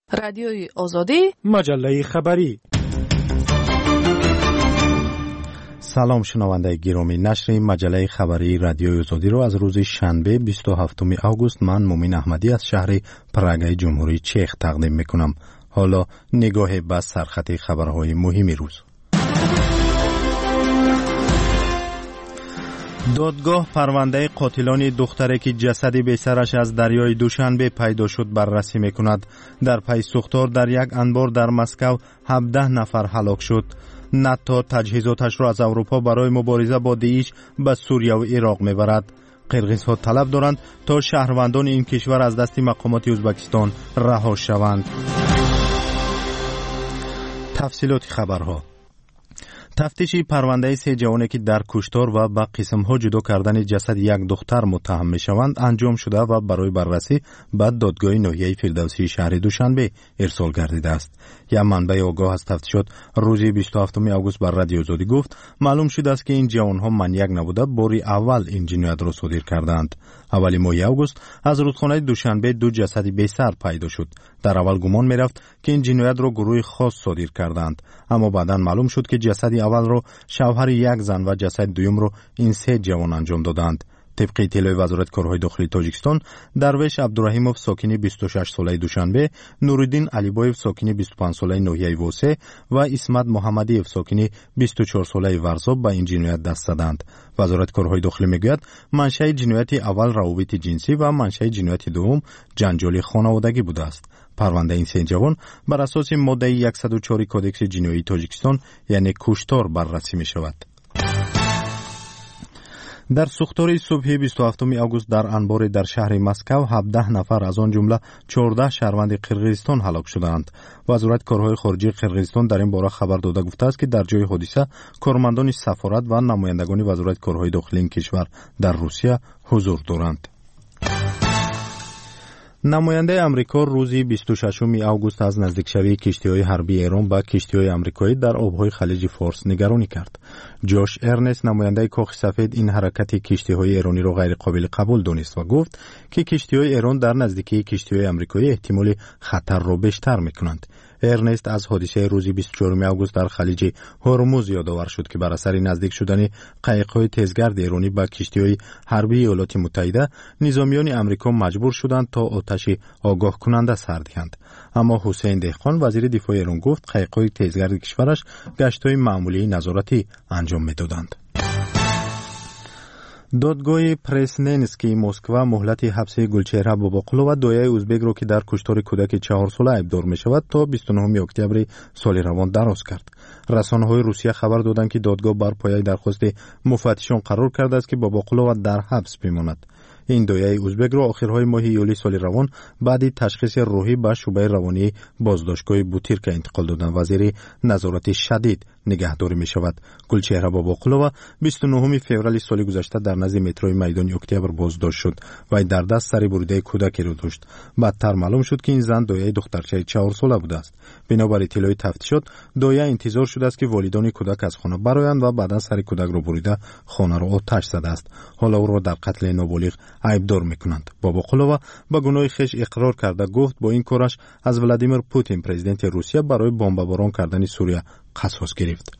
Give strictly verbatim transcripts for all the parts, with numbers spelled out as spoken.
رادیوی آزادی، مجله خبری. سلام شنونده گرامی، نشر مجله خبری رادیوی آزادی رو از روز شنبه بیست و هفتم آگوست من مومین احمدی از شهر پراگ جمهوری چک تقدیم میکنم. حالا نگاه به سرخط خبرهای مهم روز. دادگاه پرونده قاتلان دختری که جسد بی‌سرش از دریای دوشنبه پیدا شد بررسی میکند. در پی سوختار در یک انبار در مسکو هفده نفر هلاک شد. ناتو تجهیزاتش را از اروپا برای مبارزه با داعش به سوریه و عراق میبرد. قرقیزها طلب دارند تا شهروندان این کشور از دست مقامات ازبکستان رها شوند. تفصیلات خبرها. تفتیش پرونده سه جوانی که در کشتار و به قسم‌ها جدا کردن جسد یک دختر متهم می‌شوند انجام شده و برای بررسی به دادگاه ناحیه فردوسی شهر دوشنبه ارسال گردیده است. یک منبع آگاه از تفتیشات روز بیست و هفتم آگوست بر رادیو آزادی گفت معلوم شده است که این جوان‌ها منیک نبوده، باری اول این جنایت را صادر کردند. اولی ماه آگوست از رودخانه دوشنبه دو جسد بی‌سر پیدا شد. در اول گمان می‌رفت که این جنایت را گروه خاص صادر کردند، اما بعداً معلوم شد که جسد اول را شوهر یک زن و جسد دوم را این سه جوان انجام دادند. طبق اطلاع وزارت کارهای داخلی تاجیکستان، درویش عبدالرحیموف ساکن بیست و شش ساله دوشنبه، نورالدین علیبایف ساکن بیست و پنج ساله ناحیه واسه و اسمت محمدیف ساکن بیست و چهار ساله ورزاب به این جنایت دست زدند. وزارت کارهای داخلی میگوید منشأ جنایت اول روابط جنسی و منشأ جنایت دوم جنجال خانوادگی بوده است. پرونده این سه جوان بر اساس ماده صد و چهار کدکس جنایی تاجیکستان یعنی کشتار بررسی می شود. در سوختار صبح بیست و هفتم آگوست در انبار در شهر مسکو هفده نفر از آن جمله چهارده شهروند قرقیزستان هلاک شدند. وزارت کارهای خارجه قرقیزستان در این باره خبر داده گفته است که در جای حادثه کارمندان سفارت و نمایندگان وزارت کارهای داخلی این کشور در روسیه حضور دارند. نماینده امریکا روز بیست و ششم آگوست از نزدیکشوی کشتی‌های حربی ایران با کشتی‌های آمریکایی در آب‌های خلیج فارس نگرانی کرد. جوش ارنست نماینده کاخ سفید این حرکت کشتی‌های ایرانی را غیر قابل قبول دانست و گفت که کشتی‌های ایران در نزدیکی کشتی‌های آمریکایی احتمال خطر را بیشتر می‌کنند. ارنست از حادثه روز بیست و چهارم آگوست در خلیج هرمز یادآور شد که بر اثر نزدیک شدن قایق‌های تیزگرد ایرانی به کشتی‌های حربی ایالات متحده، نظامیان آمریکا مجبور شدند تا آتش آگاه کننده سر دهند. اما حسین دهقان وزیر دفاع ایران گفت قایق‌های تیزگرد کشورش گشت‌های معمولی نظارتی انجام می‌دادند. دادگاه پرسننسکی مسکو مهلت حبس گلچهره باباقلووا دایه ازبک را که در کشتار کودک چهار ساله ابدار می شود تا بیست و نه اکتبر سال روان دراز کرد. رسانه‌های روسیه خبر دادند که دادگاه بر پایه درخواست مفتشان قرار کرده است که باباقلووا در حبس بماند. این دایه ازبک را آخرهای ماه یولی سال روان بعد تشخیص روحی به شعبه روانی بازداشتگاه بوتیرکا انتقال دادن وزیر نظارت شدید نگهداری می شود. گلچهره باباقلووا بیست و نه فوریه سال گذشته در نزد متروی میدان اکتبر بازداشت شد و در دست سر بریده کودکی را داشت. بعدتر معلوم شد که این زن دایه دخترچه چهار ساله بوده است. بنابر اطلاع تفتیشات دایه انتظار شده است که والدان کودک از خانه برآیند و بعدا سر کودک را بریده خانه را آتش زده است. حالا او را در قتل نابالغ عیبدار میکنند. باباقلووا با گناه خویش اقرار کرده گفت با این کارش از ولادیمیر پوتین پرزیدنت روسیه برای بمباران کردن سوریه قصاص گرفت.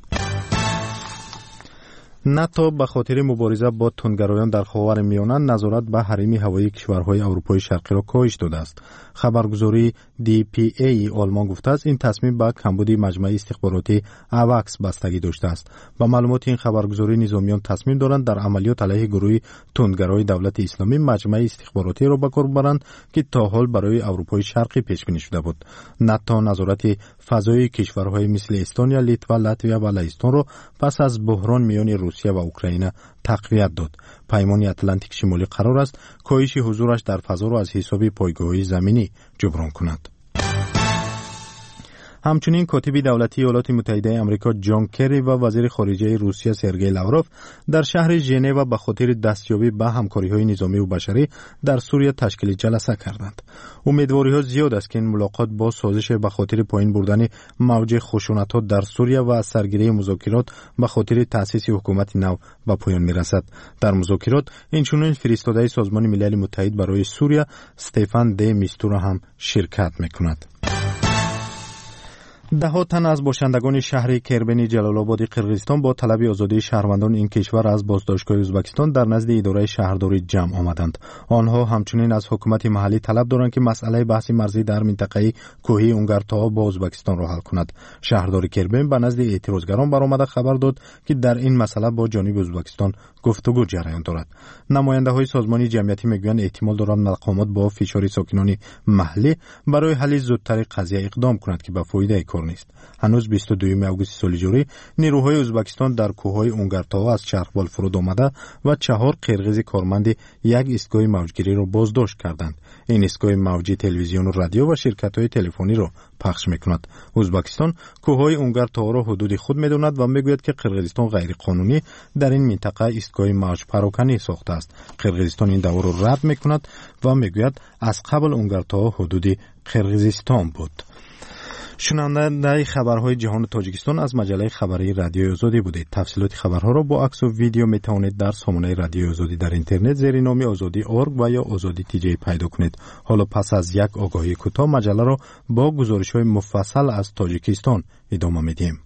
ناتو به خاطر مبارزه با تندگرایان در خاورمیانه نظارت به حریم هوایی کشورهای اروپای شرقی را کاهش داده است. خبرگزاری دی پی ای آلمان گفته است این تصمیم به کمبود مجمع استخباراتی اواکس بستگی داشته است. با معلومات این خبرگزاری نظامیان تصمیم دارند در عملیات علیه گروه تندگرای دولت اسلامی مجمع استخباراتی را به کار ببرند که تا حال برای اروپای شرقی پیش بینی شده بود. ناتو نظارت فضایی کشورهای مثل استونیا، لیتوا، لاتویا و لهستان را پس از بحران میان روسیه و اوکراین تقویت داد. پیمان اتلانتیک شمالی قرار است کاهش حضورش در فضا را از حساب پایگاه‌های زمینی جبران کند. همچنین کاتب دولتی ایالات متحده آمریکا جان کری و وزیر خارجه روسیه سرگئی لاوروف در شهر ژنو به خاطر دستیابی به همکاری‌های نظامی و بشری در سوریه تشکیل جلسه کردند. امیدواری‌ها زیاد است که این ملاقات با سازش به خاطر پایین بردن موج خشونت‌ها در سوریه و از سرگیری مذاکرات به خاطر تأسیس حکومت نو به پایان می‌رسد. در مذاکرات اینچنین فرستاده سازمان ملل متحد برای سوریه استفان د میستورا هم شرکت می‌کند. ده تن از باشندگان شهر کربن جلال‌آباد قرقیزستان با طلب آزادی شهروندان این کشور از بازداشتگاه ازبکستان در نزد اداره شهرداری جمع آمدند. آنها همچنین از حکومت محلی طلب دارند که مسئله بحث مرزی در منطقه کوهی اونگرتا با ازبکستان را حل کند. شهرداری کربن به نزد اعتراضگران برآمده خبر داد که در این مسئله با جانب ازبکستان گفتگو جریان دارد. نماینده‌های سازمان جمعیتی میگویند احتمال دارد مقامات با فشار ساکنان محلی برای حل زودتر قضیه اقدام کنند که به فایده کار نیست. هنوز بیست و دوم آگوست سال جاری نیروهای ازبکستان در کوههای اونگرتا از چرخبال فرود آمده و چهار قرقیز کارمند یک ایستگاه موجگیری را بازداشت کردند. این ایستگاه موجی تلویزیون و رادیو و شرکت‌های تلفنی را پخش می‌کند. ازبکستان کوههای اونگرتا را حدود خود می‌داند و می‌گوید که قرقیزستان غیر قانونی در این منطقه ایستگاه موج پراکنی ساخته است. قرقیزستان این دعوا را رد می‌کند و می‌گوید از قبل اونگرتا حدود قرقیزستان بود. شنونده خبرهای جهان تاجیکستان از مجله خبری رادیو آزادی بودید. تفصیلات خبرها را با عکس و ویدیو می توانید در سامانه رادیو آزادی در اینترنت زیر نام آزادی دات اورگ و یا آزادی تی جی پیدا کنید. حالا پس از یک آگاهی کوتاه مجله را با گزارش‌های مفصل از تاجیکستان ادامه میدیم.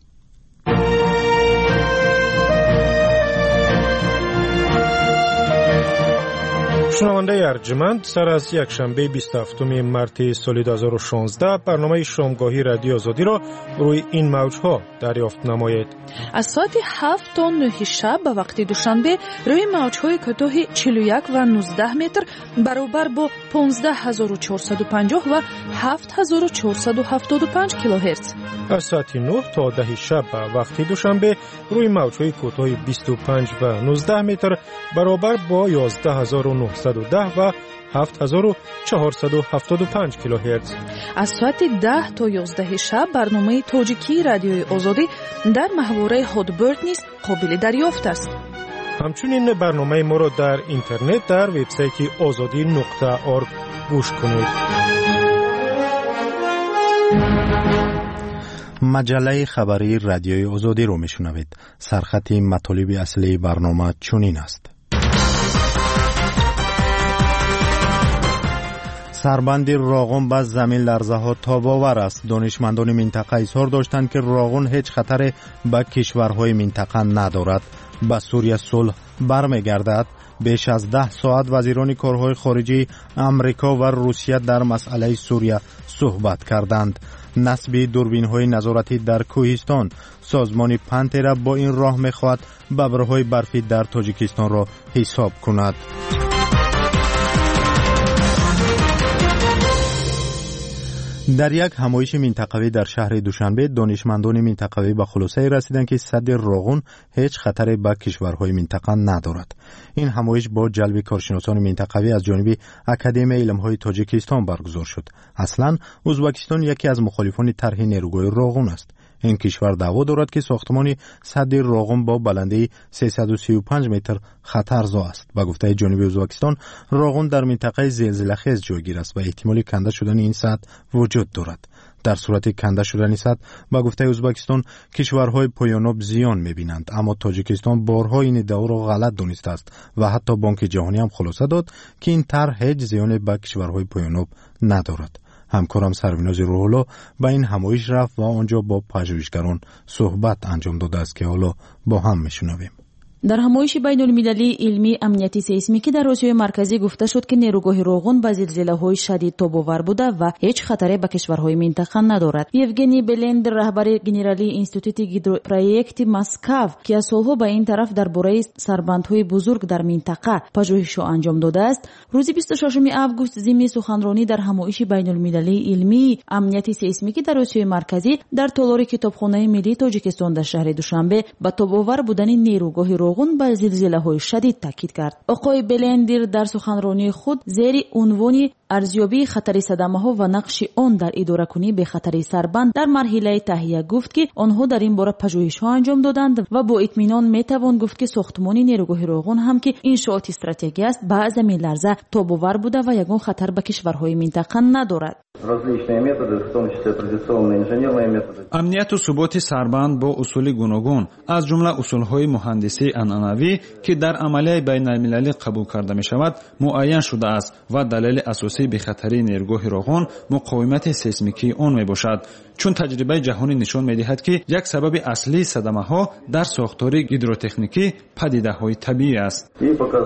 شنونده ارجمند، سر از یک شنبه بیست و هفتم مارس سال دو هزار و شانزده برنامه شامگاهی رادیو آزادی را روی این موج‌ها دریافت نمایید. از ساعت هفت تا نه شب به وقت دوشنبه روی موج‌های کوتاه چهل و یک و نوزده متر برابر با پانزده هزار و چهارصد و پنجاه و هفت هزار و چهارصد و هفتاد و پنج کیلوهرتز. از ساعت نه تا ده شب به وقت دوشنبه روی موج‌های کوتاه بیست و پنج و نوزده متر برابر با یازده هزار و نهصد و ده و هفت هزار و چهارصد و هفتاد و پنج کیلوهرتز. از ساعت ده تا یازده شب برنامه تاجیکی رادیوی آزادی در محوره هادبرد نیز قابل دریافت است. همچنین برنامه ما را در اینترنت در وبسایت آزادی نقطه اورگ گوش کنید. مجله خبری رادیوی آزادی رو میشنوید. سرخط مطالب اصلی برنامه چنین است. سربند راغون به زمین لرزه ها تاب‌آور است. دانشمندان منطقه اظهار داشتند که راغون هیچ خطر به کشورهای منطقه ندارد. به سوریه صلح برمیگردد. بیش از ده ساعت وزیران کارهای خارجه امریکا و روسیه در مسئله سوریه صحبت کردند. نصب دوربین‌های نظارتی در کوهستان. سازمان پنترا با این راه می‌خواهد ببرهای برفی در تاجیکستان را حساب کند. در یک همایش منطقوی در شهر دوشنبه دانشمندان منطقوی به خلاصه رسیدند که سد راغون هیچ خطری به کشورهای منطقه ندارد. این همایش با جلب کارشناسان منطقوی از جانب اکادمی علم‌های تاجیکستان برگزار شد. اصلاً ازبکستان یکی از مخالفان طرح نیروگاه راغون است. این کشور دعوا دارد که ساختمان سد راغون با بلندی سیصد و سی و پنج متر خطرزا است. با گفته جانب ازبکستان راغون در منطقه زلزله‌خیز جایگیر است و احتمال کنده شدن این سد وجود دارد. در صورت کنده شدن سد با گفته ازبکستان کشورهای پایاناب زیان می‌بینند، اما تاجیکستان بارها این ادعا را غلط دانسته است و حتی بانک جهانی هم خلاصه داد که این طرح هیچ زیانی به کشورهای پایاناب ندارد. همکارم سروناز روح‌الله به این همایش رفت و آنجا با پژوهشگران صحبت انجام داده است که حالا با هم میشنویم. در همایش بین‌المللی علمی امنیتی سیسمیکی در آسیای مرکزی گفته شد که نیروگاه راغون به زلزله‌های شدید تاب‌آور بوده و هیچ خطری به کشورهای منطقه ندارد. یوگنی بلند رهبر گنرالی اینستیتوت گیدروپروژکت مسکو که از سالها به این طرف درباره سربندهای بزرگ در منطقه پژوهش انجام داده است، روز بیست و ششم آگوست ضمن سخنرانی در همایش بین‌المللی علمی امنیتی سیسمیکی در آسیای مرکزی در تالار کتابخانه ملی تاجیکستان در شهر دوشنبه به تاب‌آور بودن نیروگاه راغون به زلزله‌های شدید تاکید کرد. آقای بلندر در سخنرانی خود زیر عنوان ارزیابی خطر صدمه‌ها و نقش آن در اداره کنی به خطر سربند در مرحله تهیه گفت که آنها در این باره پژوهش‌ها انجام دادند و با اطمینان می‌توان گفت که ساختمان نیروگاه راغون هم که انشاءات استراتژیکی است به زمین لرزه تاب‌آور بوده و یگان خطر به کشورهای منطقه ندارد. امنیت و ثبات سربند با اصول گوناگون از جمله اصول‌های مهندسی عنعنوی که در عملیه بین‌المللی قبول کرده می‌شود معین شده است و دلیل اساسی منفی به خطر نیروگاه روغن مقاومت سیسمیکی آن میباشد، چون تجربه جهانی نشان میدهد که یک سبب اصلی صدمه ها در ساختار هیدروتکنیکی پدیده های طبیعی است.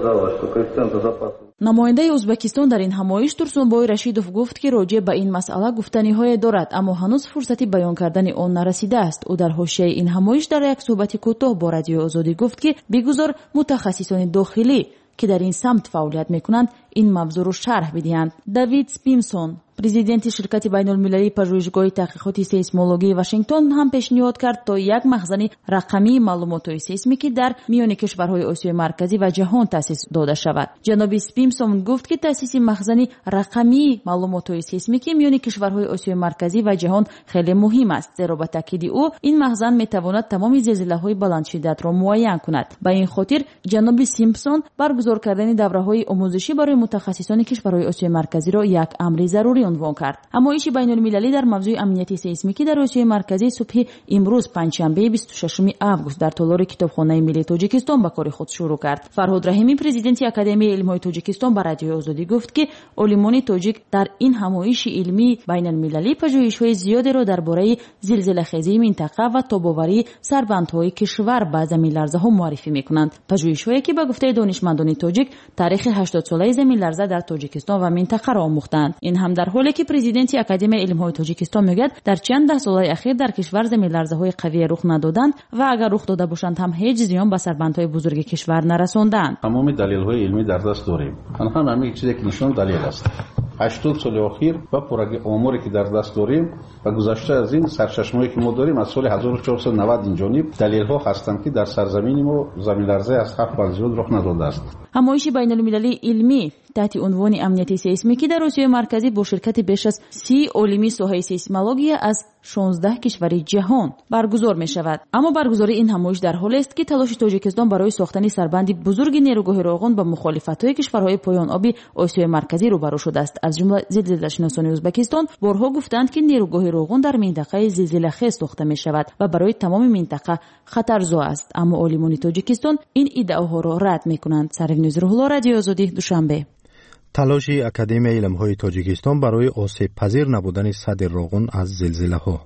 намояндаи ӯзбекистон дар ин ҳамоиш турсунбой рашидов гуфт ки роҷеъ ба ин масъала гуфтаниҳое дорад, аммо ҳанӯз фурсати баён кардани он нарасидааст. ӯ дар ҳошияи ин ҳамоиш дар як суҳбати кӯтоҳ бо радиои озодӣ гуфт ки бигузор мутахассисони дохилӣ ки дар ин самт фаъолият мекунанд ин мавзӯъро шарҳ бидиҳанд. давид спимсон, президенти ширкати байнулмилалии пажӯҳишгоҳи таҳқиқоти сейсмологии Вашингтон ҳам пешниҳод кард то як махзани рақамии маълумотҳои сейсмикӣ дар миёни кишварҳои Осиёи марказӣ ва ҷаҳон таъсис дода шавад. ҷаноби Спимсон гуфт ки таъсиси махзани рақамии маълумотҳои сейсмикӣ миёни кишварҳои Осиёи марказӣ ва ҷаҳон хеле муҳим аст, зеро ба таъкиди ӯ ин махзан метавонад тамоми зилзилаҳои баландшиддатро муайян кунад. ба ин хотир ҷаноби Симпсон баргузор кардани давраҳои омӯзишӣ барои мутахассисони кишварҳои Осиёи марказиро як амри зарури عنوان کرد. همایش بین‌المللی در موضوع امنیت سیسمیکی در آسیای مرکزی صبح امروز پنجشنبه بیست و ششم آگوست در تالار کتابخانه ملی تاجیکستان به کار خود شروع کرد. فرهاد رحیمی پرزیدنت اکادمی علم‌های تاجیکستان به رادیوی آزادی گفت که عالمان تاجیک در این همایش علمی بین‌المللی پژوهش‌های زیادی را درباره زلزله‌خیزی منطقه و تاب‌آوری سربندهای کشور به زمین‌لرزه‌ها معرفی می‌کنند. پژوهش‌هایی که به گفته دانشمندان تاجیک تاریخ هشتاد ساله زمین‌لرزه در تاجیکستان و منطقه را آموختند. این هم در حالی که پرزیدنت اکادمی علم‌های تاجیکستان میگوید در چند ده سال اخیر در کشور زمین‌لرزه‌های قوی رخ ندادند و اگر رخ داده باشند هم هیچ زیان به سربندهای بزرگ کشور نرساندند. تمام دلایل علمی در دست داریم. آنها همین چیزی که نشون دلیل است. هشتاد سال اخیر و پروژه آماری که در دست داریم و گذشته از این سرچشمه‌ای که ما داریم از سال هزار و چهارصد و نود این جانب دلیل‌ها هستند که در سرزمین ما زمین‌لرزه از هفت و زیاد رخ نداده است. همایش بین‌المللی علمی تحت عنوان امنیت سیسمیکی در آسیای مرکزی با شرکت بیش از سی عالم ساحه سیسمولوژی از شانزده کشور جهان برگزار می شود. اما برگزاری این همایش در حالی است که تلاش تاجیکستان برای ساختن سربندی بزرگ نیروگاه روغن با مخالفت‌های کشورهای پایان آبی آسیای مرکزی روبرو شده است. از جمله زلزله‌شناسان ازبکستان بارها گفتند که نیروگاه روغن در منطقه زلزله‌خیز ساخته می شود و برای تمام منطقه خطرزا است. اما عالمان تاجیکستان این ادعاها را رد می کنند. سرینوز روح‌الله، رادیو آزادی، دوشنبه. تلاش اکادمی علم‌های تاجیکستان برای آسیب پذیر نبودن سد روغن از زلزله‌ها.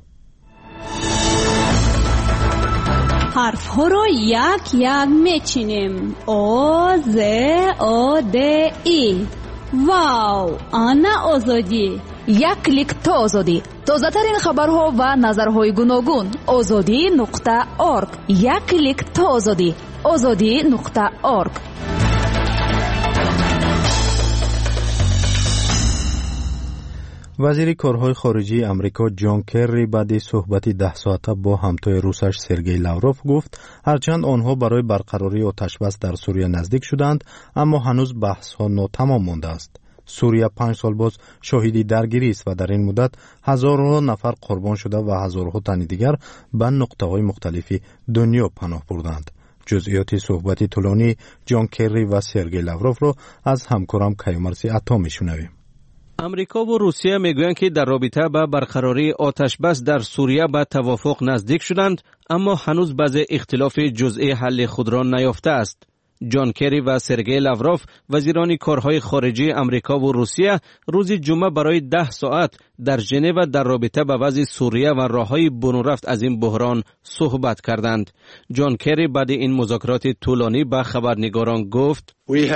حرف‌ها را یک یک میچینیم. آ ز آ د ای. واو، آنا آزادی. یک کلیک تا آزادی. تازه‌ترین خبرها و نظرهای گوناگون. آزادی نقطه اورگ. یک کلیک تا آزادی. آزادی نقطه اورگ. وزیر کارهای خارجی امریکا جان کری بعد صحبت ده ساعته با همتای روسش سرگئی لاوروف گفت هرچند آنها برای برقراری آتشبس در سوریه نزدیک شدند اما هنوز بحث ها ناتمام مانده است. سوریه پنج سال باز شاهدی درگیری است و در این مدت هزارها نفر قربان شده و هزارها تن دیگر به نقطه‌های مختلف دنیا پناه بردند. جزئیات صحبت طولانی جان کری و سرگئی لاوروف را از همکارم کیومرثی عطا میشنویم. امریکا و روسیه میگویند که در رابطه با برقراری آتشبس در سوریه به توافق نزدیک شدند، اما هنوز بعض اختلاف جزئی حل خود را نیافته است. جان کری و سرگئی لاوروف وزیران کارهای خارجی امریکا و روسیه روز جمعه برای ده ساعت در ژنو در رابطه با وضع سوریه و راههای برون رفت از این بحران صحبت کردند. جان کری بعد این مذاکرات طولانی با خبرنگاران گفت: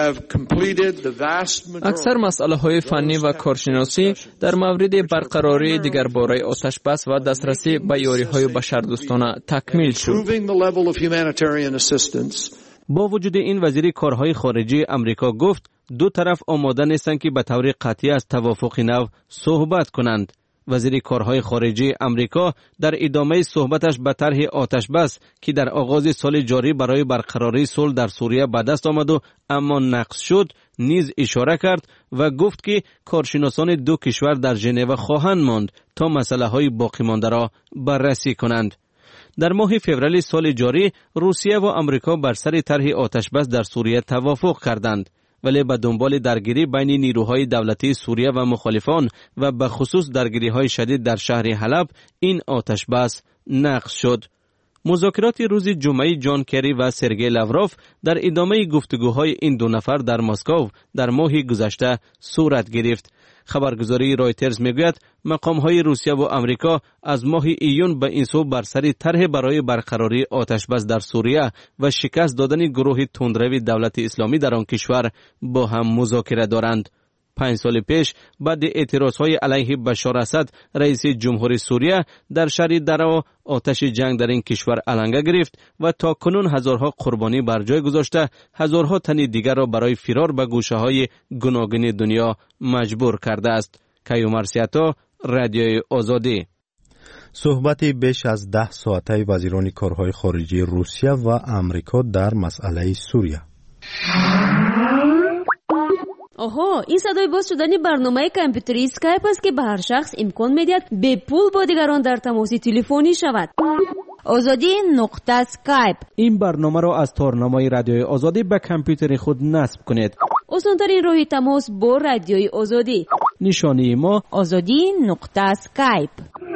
اکثر مسئله های فنی و کارشناسی در مورد برقراری دیگرباره آتشبس و دسترسی به یاری‌های بشردوستانه تکمیل شد. با وجود این وزیر کارهای خارجی امریکا گفت دو طرف آماده نیستند که به طور قطعی از توافق نو صحبت کنند. وزیر کارهای خارجی امریکا در ادامه صحبتش به طرح آتشبس که در آغاز سال جاری برای برقراری صلح در سوریه به دست آمد و اما نقض شد نیز اشاره کرد و گفت که کارشناسان دو کشور در ژنو خواهند ماند تا مسئله های باقی مانده را بررسی کنند. در ماه فوریه سال جاری روسیه و امریکا بر سر طرح آتشبس در سوریه توافق کردند، ولی به دنبال درگیری بین نیروهای دولتی سوریه و مخالفان و به خصوص درگیری‌های شدید در شهر حلب این آتشبس نقض شد. مذاکرات روز جمعه جان کری و سرگئی لاوروف در ادامه گفتگوهای این دو نفر در مسکو در ماه گذشته صورت گرفت. خبرگزاری رایترز میگوید مقام‌های روسیه و آمریکا از ماه ایون به این سو بر سر طرح برای برقراری آتش بس در سوریه و شکست دادن گروه تندروی دولت اسلامی در آن کشور با هم مذاکره دارند. پنج سال پیش بعد اعتراضهای علیه بشار اسد رئیس جمهوری سوریه در شهر درعا آتش جنگ در این کشور علنگه گرفت و تا کنون هزارها قربانی بر جای گذاشته هزارها تن دیگر را برای فرار به گوشه‌های گوناگون دنیا مجبور کرده است. کیومر سیاتا، رادیوی آزادی. صحبتی بیش از ده ساعته وزیران کارهای خارجی روسیه و آمریکا در مسئله سوریه. آها، این صدای باز شدن برنامه کامپیوتری اسکایپ است که به هر شخص امکان میدهد به پول با دیگران در تماس تلفنی شود. آزادی نقطه اسکایپ. این برنامه را از تارنمای رادیوی آزادی به کامپیوتر خود نصب کنید. آسان‌ترین راه تماس با رادیوی آزادی. نشانی ما آزادی نقطه اسکایپ.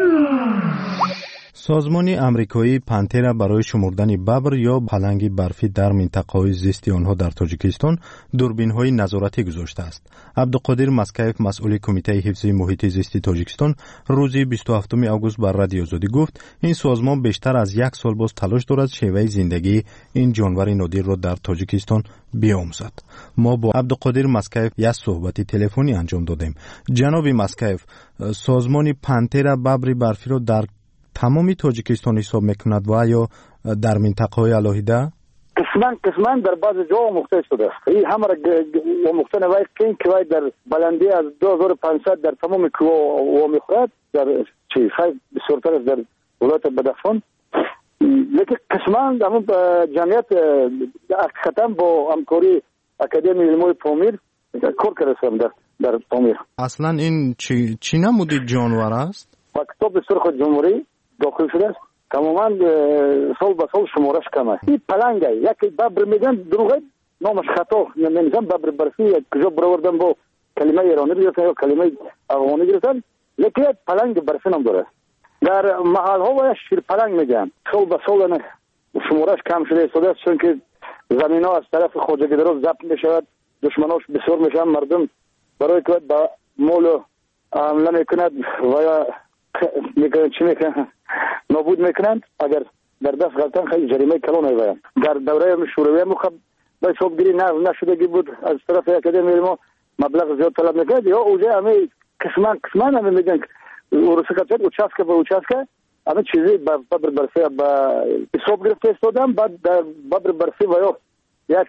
سازمان امریکایی پانترا برای شمردن ببر یا پلنگ برفی در منطقه‌های زیستی آنها در تاجیکستان دوربین‌های نظارتی گذاشته است. عبدالقادر مسکیف مسئول کمیته حفظ محیط زیستی تاجیکستان روز بیست و هفتم آگوست بر رادیو آزادی گفت این سازمان بیشتر از یک سال باز تلاش دارد شیوه زندگی این جانور نادر را در تاجیکستان بیاموزد. ما با عبدالقادر مسکیف یک صحبت تلفنی انجام دادیم. جناب مسکیف، سازمان پانترا ببر برفی را در تمامی تاجیکستان حساب میکند و یا در منطقه های علاهیده؟ قسمان قسمان در بعض جاها مختص شده است. این همه را مختن وای کین که وای در بلندی از دو هزار و پانصد در تمام کوه و میخورد در چی خیلی بسیارتر است در ولایت بدخشان. لیکن قسمان در جمعیت حقیقتا با همکاری اکادمی علوم پامیر کار کردم در در پامیر. اصلا این چی چی نمودی جانور است؟ کتاب سرخ جمهوری داخل شده است. تماما سال به سال شمارش کم است. این پلنگه یکی ببر میگن دروغه نامش خطا نمیگن ببر برفی کجا برآوردن با کلمه ایرانی گرفتن یا کلمه افغانی گرفتن لیکن پلنگ برفی نام داره. در محل ها و شیر پلنگ میگن سال به سال شمارش کم شده است چون که زمین ها از طرف خواجه گدرا ضبط میشود دشمناش بسیار میشن مردم برای که با مول حمله میکند و یا میکنند چی میکنند نابود میکنند اگر در دست غلطان خیلی جریمه کلان میبرند. در دوره شوروی مخب به حساب گیری نشدگی بود از طرف اکادمی علم مبلغ زیاد طلب میکرد یا اوجه همه قسمان قسمان همه میگن ورسکت اوچاسکه به اوچاسکه همه چیزی به ببر برفی به حساب گرفته استادم بعد در ببر برفی و یا یک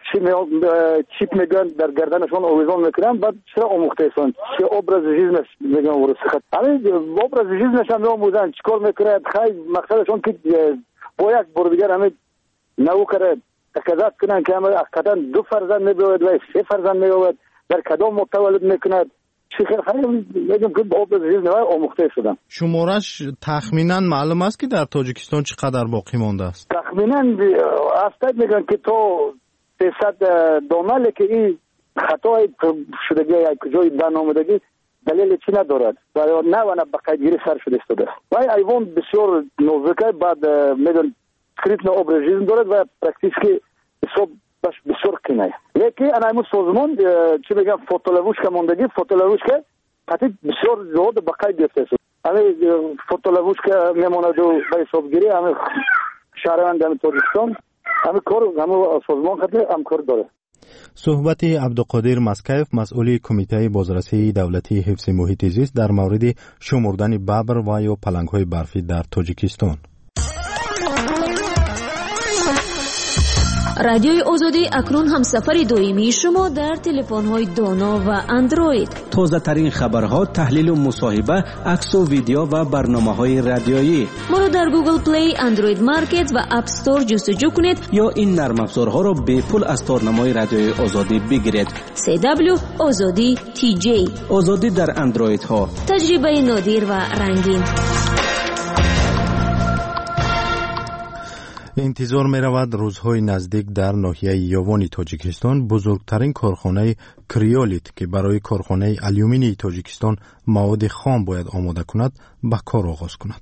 چیپ میگن در گردنشون آویزان میکنن بعد چرا آموخته هستن چه ابراز جسمش میگن ورسخت همین ابراز جسمش هم میآموزن چیکار میکنه خیلی مقصدشون که با یک بار دیگر همین نو کرد تقاضا کنن که همه حقیقتا دو فرزند میبود و سه فرزند میبود در کدام متولد میکند چی خیلی خیلی میگم که با ابراز جسم آموخته شدن. شمارش تخمینا معلوم است که در تاجیکستان چقدر باقی مانده است؟ تخمینا استاد میگن که تو سیصد دانه که این خطای شدگی یک جای دن آمدگی دلیل چی ندارد و نه و نه بقیدگیری سر شده استاده و این ایوان بسیار نوزکه بعد میدون سکریپت نه ابرژیزم دارد و پرکتیس که حساب بسیار کنه لیکن انا ایمون سازمان چی بگم فوتولوش که ماندگی فوتولوش که قطعی بسیار زود بقید گرفته است همه فوتولوش که میماند و به حسابگیری همه شهروند همه تاجیکستان همه کار همه سازمان خطی هم کار داره. صحبت عبدالقادر مسکیف مسئول کمیته بازرسی دولتی حفظ محیط زیست در مورد شمردن ببر و یا پلنگ‌های برفی در تاجیکستان. رادیوی آزادی اکنون هم سفر دائمی شما در تلفن‌های دانا و اندروید. تازه ترین خبرها، تحلیل و مصاحبه، عکس و ویدیو و برنامه‌های رادیویی. ما را در گوگل پلی، اندروید مارکت و اپ استور جستجو کنید یا این نرم افزارها را به پول از تارنمای رادیوی آزادی بگیرید. سی دبلیو آزادی تی جی. آزادی در اندروید ها. تجربه نادر و رنگین. انتظار می رود روزهای نزدیک در ناحیه یاوان تاجیکستان بزرگترین کارخانه کریولیت که برای کارخانه آلومینی تاجیکستان مواد خام باید آماده کند به کار آغاز کند.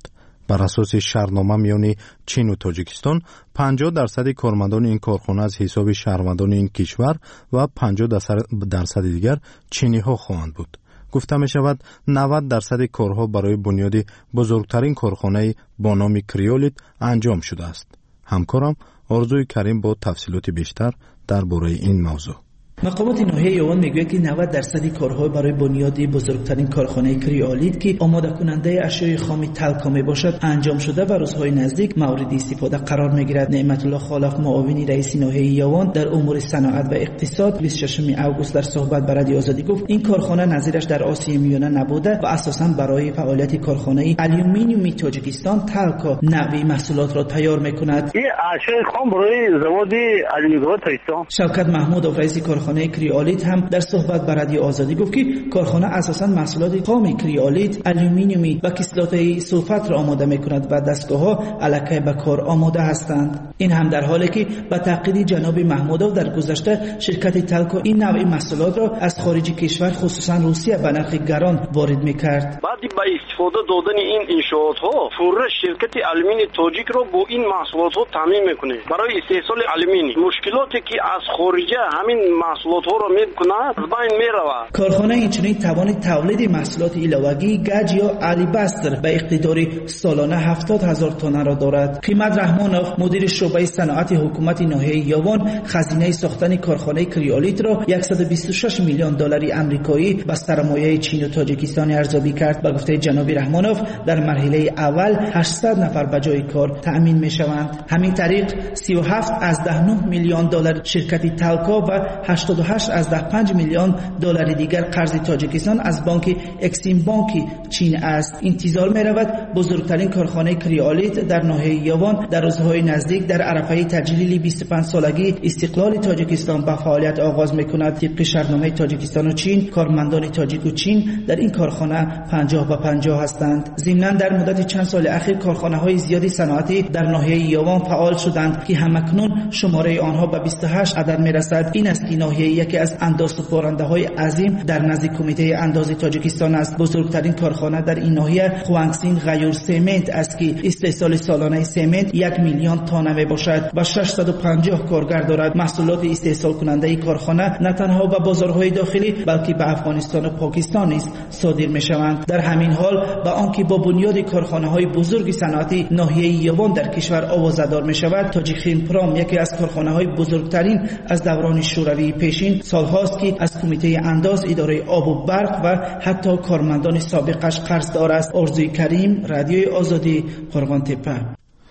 بر اساس شهرنامه میان چین و تاجیکستان پنجاه درصد کارمندان این کارخانه از حساب شهروندان این کشور و پنجاه درصد دیگر چینی ها خواهند بود. گفته می شود نود درصد کارها برای بنیاد بزرگترین کارخانه با نام کریولیت انجام شده است. همکارم آرزوی کریم با تفصیلات بیشتر درباره این موضوع. مقامات ناحیه یوان میگوید که نود درصد کارها برای بنیاد بزرگترین کارخانه کریولیت که آماده کننده اشیاء خام تلکا میباشد انجام شده و روزهای نزدیک مورد استفاده قرار میگیرد. نعمت الله خالق معاون رئیس ناحیه یوان در امور صنعت و اقتصاد بیست و ششم آگوست در صحبت با رادیو آزادی گفت این کارخانه نظیرش در آسیای میانه نبوده و اساساً برای فعالیت کارخانه آلومینیوم تاجیکستان تلکا نوعی محصولات را تیار میکند. این اشیاء خام برای زواد آلومینیوم تاجیکستان. شوکت محمود رئیس کارخانه کریولیت هم در صحبت با رادیو آزادی گفت که کارخانه اساساً محصولات خام کریولیت آلومینیومی و کسلات سولفات را آماده می‌کند و دستگاه‌ها الکی به کار آماده هستند. این هم در حالی که به تاکید جناب محمودov در گذشته شرکت تلکا این نوع محصولات را از خارج کشور خصوصاً روسیه به نرخ گران وارد می‌کرد. بعد با استفاده دادن این انشاءات‌ها فورا شرکت آلومینیوم تاجیک را با این محصولات تامین می‌کنه. برای استحصال آلومینیوم مشکلاتی که از خارج همین محصولات ها را می‌کند بین می‌رود. کارخانه اینچنین توان تولید محصولات ایلاوگی گچ یا آلیباستر به اقتدار سالانه هفتاد هزار تن را دارد. قیمت رحمانوف مدیر شعبه صنعت حکومت ناحیه یوان خزینه ساختن کارخانه کریولیت را صد و بیست و شش میلیون دلاری آمریکایی به سرمایه چین و تاجیکستان ارزیابی کرد. به گفته جناب رحمانوف در مرحله اول هشتصد نفر به جای کار تأمین می‌شوند. همین طریق سی و هفت از ده و نه میلیون دلار شرکت تلکا و هشتاد و هشت از ده و پنج میلیون دلار دیگر قرض تاجیکستان از بانک اکسیم بانک چین است. انتظار می رود بزرگترین کارخانه کریولیت در ناحیه یوان در روزهای نزدیک در عرفه تجلیل بیست و پنج سالگی استقلال تاجیکستان به فعالیت آغاز می کند. طبق شرطنامه تاجیکستان و چین کارمندان تاجیک و چین در این کارخانه پنجاه به پنجاه هستند. ضمناً در مدت چند سال اخیر کارخانه های زیادی صنعتی در ناحیه یوان فعال شدند که همکنون شماره آنها به بیست و هشت عدد می رسد. این است که ناحیه یکی از اندازه‌سپارنده های عظیم در نزد کمیته اندازه تاجیکستان است. بزرگترین کارخانه در این ناحیه خوانگسین غیور سمنت است که استحصال سالانه سمنت یک میلیون تن می باشد و ششصد و پنجاه کارگر دارد. محصولات استحصال کننده کارخانه نه تنها به بازارهای داخلی بلکه به افغانستان و پاکستان نیز صادر می شوند. در همین حال با آنکه با بنیاد کارخانه های بزرگ صنعتی ناحیه یوان در کشور آوازدار می شود، تاجیکخیم پرام یکی از کارخانه های بزرگترین از دوران شوروی پیشین سالهاست که از کمیته انداز اداره آب و برق و حتی کارمندان سابقش قرضدار است. آرزوی کریم، رادیوی آزادی، قرغان تپه.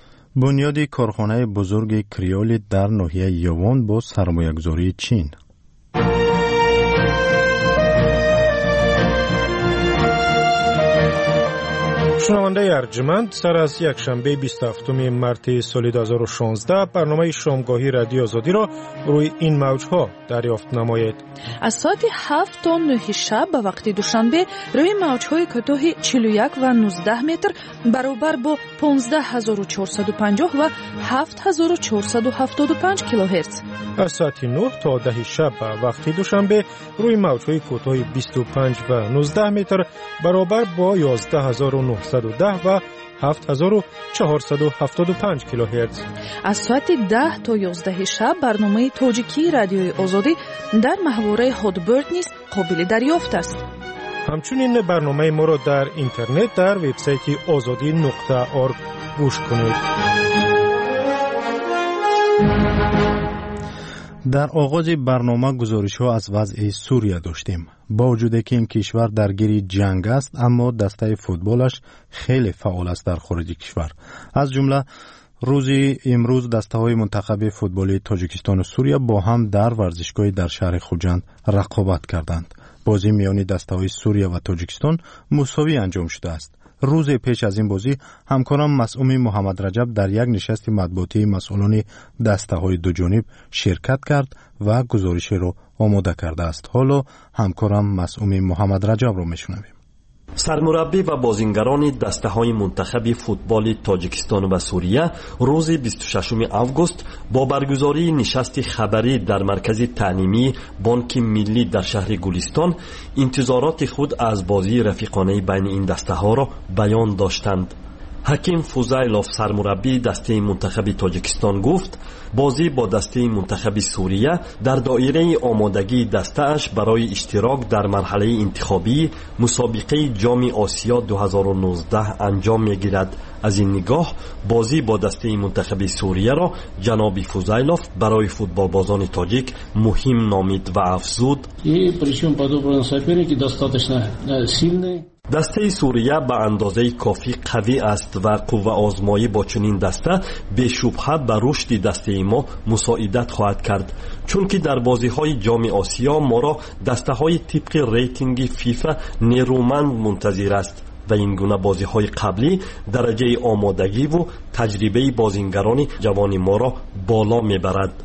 بنیاد کارخانه بزرگ کریولیت در ناحیه یوان با سرمایه‌گذاری چین. شنونده ارجمند، سر از یک شنبه بیست و هفتم مارس سال دو هزار و شانزده برنامه شامگاهی رادیو آزادی را روی این موجها دریافت نمایید. از ساعت هفت تا نه شب به وقت دوشنبه روی موجهای کوتاه چهل و یک و نوزده متر برابر با پانزده هزار و چهارصد و پنجاه و هفت هزار و چهارصد و هفتاد و پنج کیلوهرتز. از ساعت نه تا ده شب به وقت دوشنبه روی موجهای کوتاه بیست و پنج و نوزده متر برابر با یازده هزار و نهصد و ده و هفت هزار و چهارصد و هفتاد و پنج کیلوهرتز. از ساعت ده تا یازده شب برنامه تاجیکی رادیوی آزادی در محوره هادبرد نیز قابل دریافت است. همچنین برنامه ما را در اینترنت در وبسایت آزادی نقطه org گوش کنید. در آغاز برنامه گزارش‌ها از وضع سوریه داشتیم. با وجود که این کشور درگیر جنگ است، اما دسته فوتبالش خیلی فعال است در خارج کشور. از جمله روزی امروز دسته‌های منتخب فوتبالی تاجیکستان و سوریه با هم در ورزشگاهی در شهر خوجند رقابت کردند. بازی میان دسته‌های سوریه و تاجیکستان مساوی انجام شده است. روز پیش از این بازی همکارم مسئول محمد رجب در یک نشست مطبوعاتی مسئولان دسته‌های دو جانب شرکت کرد و گزارشی را آماده کرده است. حالا همکارم مسئول محمد رجب را میشنویم. سرمربی و بازیگران دسته‌های منتخب فوتبال تاجیکستان و سوریه روز بیست و ششم آگوست با برگزاری نشست خبری در مرکز تعلیمی بانک ملی در شهر گلستان انتظارات خود از بازی رفیقانه بین این دسته‌ها را بیان داشتند. حکیم فوزایلوف سرمربی دسته منتخب تاجیکستان گفت بازی با دسته منتخب سوریه در دایره آمادگی دسته اش برای اشتراک در مرحله انتخابی مسابقه جام آسیا دو هزار و نوزده انجام میگیرد. از این نگاه بازی با دسته منتخب سوریه را جناب فوزایلوف برای فوتبال بازان تاجیک مهم نامید و افزود دسته سوریه به اندازه کافی قوی است و قوه آزمایی با چنین دسته به شبهه به رشد دسته ما مساعدت خواهد کرد، چون که در بازی های جام آسیا ما را دسته های طبق ریتینگ فیفا نیرومند منتظر است و این گونه بازی های قبلی درجه آمادگی و تجربه بازیگران جوان ما را بالا میبرد.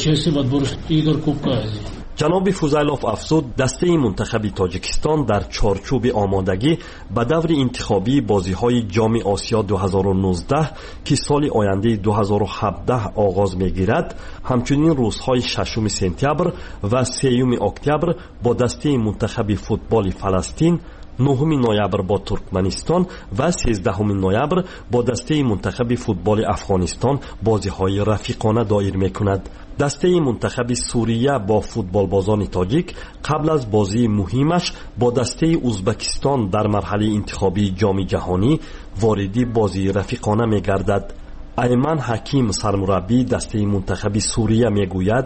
جناب فوزایلوف افزود دسته منتخب تاجیکستان در چارچوب آمادگی به دور انتخابی بازی های جام آسیا دو هزار و نوزده که سال آینده دو هزار و هفده آغاز میگیرد، همچنین روزهای ششم سپتامبر و سوم اکتبر با دسته منتخب فوتبال فلسطین، نهم نوامبر با ترکمنستان و سیزدهم نوامبر با دسته منتخب فوتبال افغانستان بازی‌های رفیقانه دایر می‌کند. دسته منتخب سوریه با فوتبال بازان تاجیک قبل از بازی مهمش با دسته ازبکستان در مرحله انتخابی جام جهانی واردی بازی رفیقانه می‌گردد. ایمن حکیم سرمربی دسته منتخب سوریه میگوید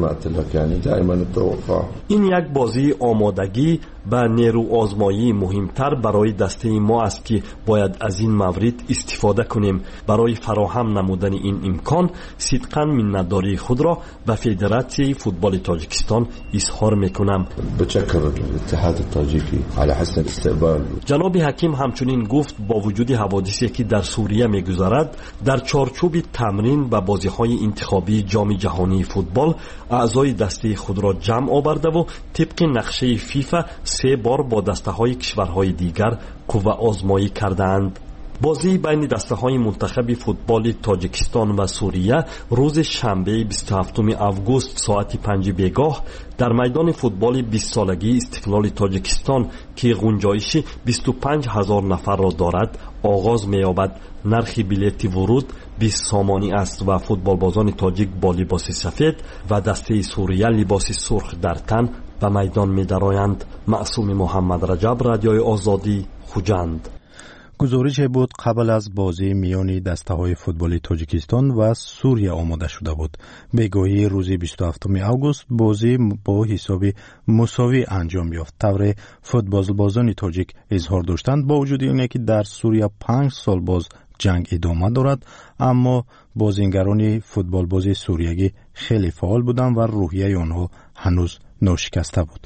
این یک بازی آمادگی به نیرو آزمایی مهمتر برای دسته ما است که باید از این مورد استفاده کنیم. برای فراهم نمودن این امکان صدقاً منتداری خود را به فدراسیون فوتبال تاجیکستان اظهار میکنم. بشکر اتحاد تاجیکی علی حسن استقبال. جناب حکیم همچنین گفت با وجود حوادثی که در سوریه میگذرد، در چارچوب تمرین و بازی‌های انتخابی جام جهانی فوتبال اعضای دسته خود را جمع آورده و طبق نقشه فیفا سه بار با دسته‌های کشورهای دیگر قوه آزمایی کردند. بازی بین دسته‌های منتخب فوتبال تاجیکستان و سوریه روز شنبه بیست و هفتم آگوست ساعت پنج بیگاه در میدان فوتبال بیست سالگی استقلال تاجیکستان که گنجایش بیست و پنج هزار نفر را دارد آغاز می‌یابد. نرخ بلیط ورود بیست سامانی است و فوتبال بازان تاجیک با لباس سفید و دسته سوریه لباس سرخ در تن و میدان می‌درآیند. معصوم محمد رجب، رادیوی آزادی، خوجند. گزارش بود قبل از بازی میان دسته‌های فوتبال تاجیکستان و سوریه آماده شده بود. بگاهی روز بیست و هفتم آگوست بازی با حساب مساوی انجام یافت. طور فوتبال بازان تاجیک اظهار داشتند با وجود اینکه که در سوریه پنج سال باز جنگ ادامه دارد، اما بازیگران فوتبال بازی سوریگی خیلی فعال بودند و روحیه آنها هنوز ناشکسته بود.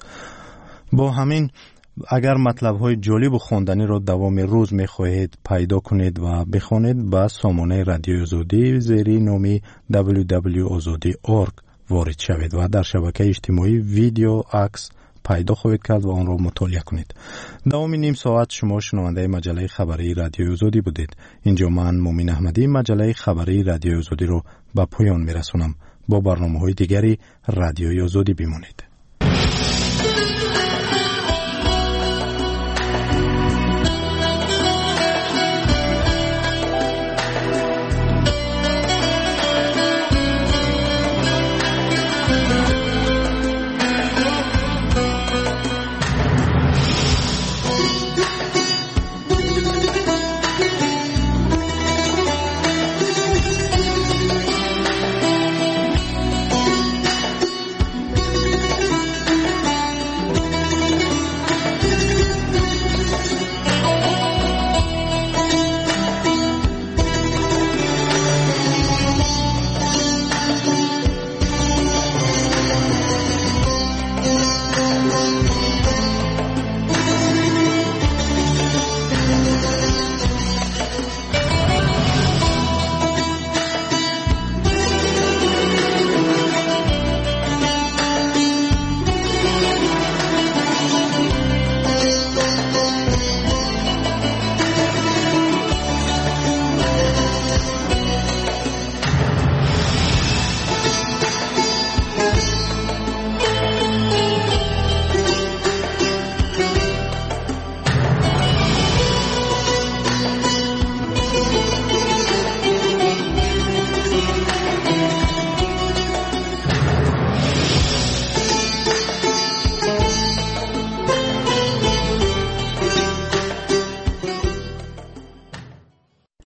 با همین اگر مطلب های جالب و خواندنی را دوام روز می خواهید پیدا کنید و بخوانید به سامانه رادیو آزادی زیر نام دبلیو دبلیو آزادی دات اورگ وارد شوید و در شبکه اجتماعی ویدیو عکس پیدا خواهید کرد و آن را مطالعه کنید. دوام نیم ساعت شما شنونده مجله خبری رادیو آزادی بودید. اینجا من مومن احمدی مجله خبری رادیو آزادی را به پایان می رسونم. با برنامه های دیگری رادیو آزادی بمانید.